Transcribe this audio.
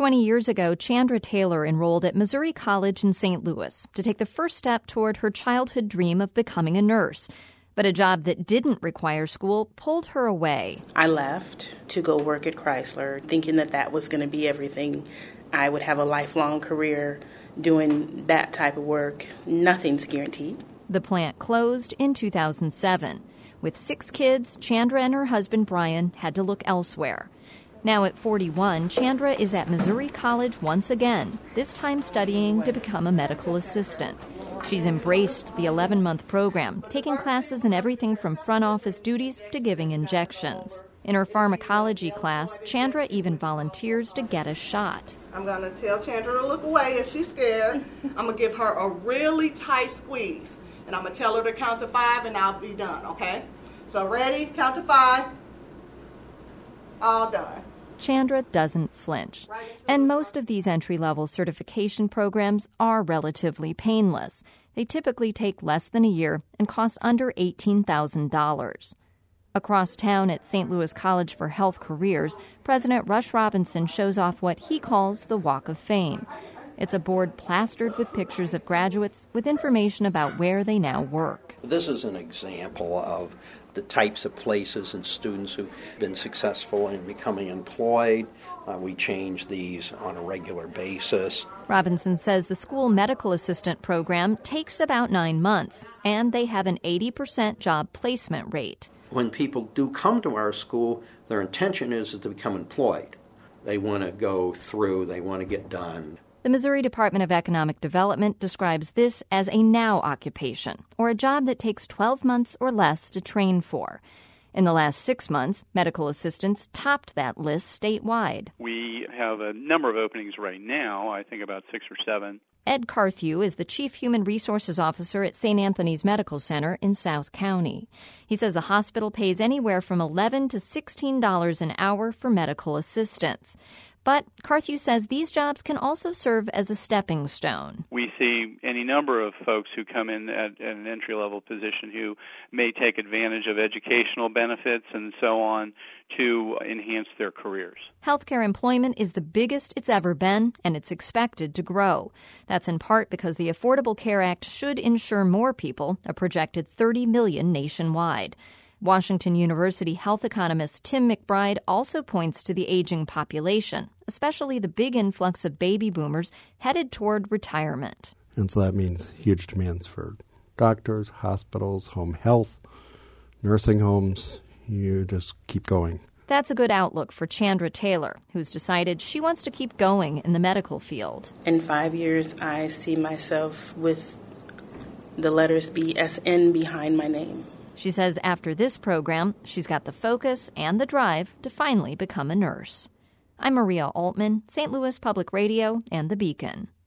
20 years ago, Chandra Taylor enrolled at Missouri College in St. Louis to take the first step toward her childhood dream of becoming a nurse. But a job that didn't require school pulled her away. I left to go work at Chrysler, thinking that that was going to be everything. I would have a lifelong career doing that type of work. Nothing's guaranteed. The plant closed in 2007. With 6 kids, Chandra and her husband Brian had to look elsewhere. Now at 41, Chandra is at Missouri College once again, this time studying to become a medical assistant. She's embraced the 11-month program, taking classes in everything from front office duties to giving injections. In her pharmacology class, Chandra even volunteers to get a shot. I'm going to tell Chandra to look away if she's scared. I'm going to give her a really tight squeeze. And I'm going to tell her to count to 5 and I'll be done, okay? So ready? Count to 5. All done. Chandra doesn't flinch. And most of these entry-level certification programs are relatively painless. They typically take less than a year and cost under $18,000. Across town at St. Louis College for Health Careers, President Rush Robinson shows off what he calls the Walk of Fame. It's a board plastered with pictures of graduates with information about where they now work. This is an example of the types of places and students who've been successful in becoming employed. We change these on a regular basis. Robinson says the school medical assistant program takes about 9 months, and they have an 80% job placement rate. When people do come to our school, their intention is to become employed. They want to go through, they want to get done. The Missouri Department of Economic Development describes this as a now occupation, or a job that takes 12 months or less to train for. In the last 6 months, medical assistants topped that list statewide. We have a number of openings right now, I think about 6 or 7. Ed Carthew is the Chief Human Resources Officer at St. Anthony's Medical Center in South County. He says the hospital pays anywhere from $11 to $16 an hour for medical assistants. But Carthew says these jobs can also serve as a stepping stone. We see any number of folks who come in at an entry-level position who may take advantage of educational benefits and so on to enhance their careers. Healthcare employment is the biggest it's ever been, and it's expected to grow. That's in part because the Affordable Care Act should insure more people, a projected 30 million nationwide. Washington University health economist Tim McBride also points to the aging population, especially the big influx of baby boomers headed toward retirement. And so that means huge demands for doctors, hospitals, home health, nursing homes. You just keep going. That's a good outlook for Chandra Taylor, who's decided she wants to keep going in the medical field. In 5 years, I see myself with the letters BSN behind my name. She says after this program, she's got the focus and the drive to finally become a nurse. I'm Maria Altman, St. Louis Public Radio and The Beacon.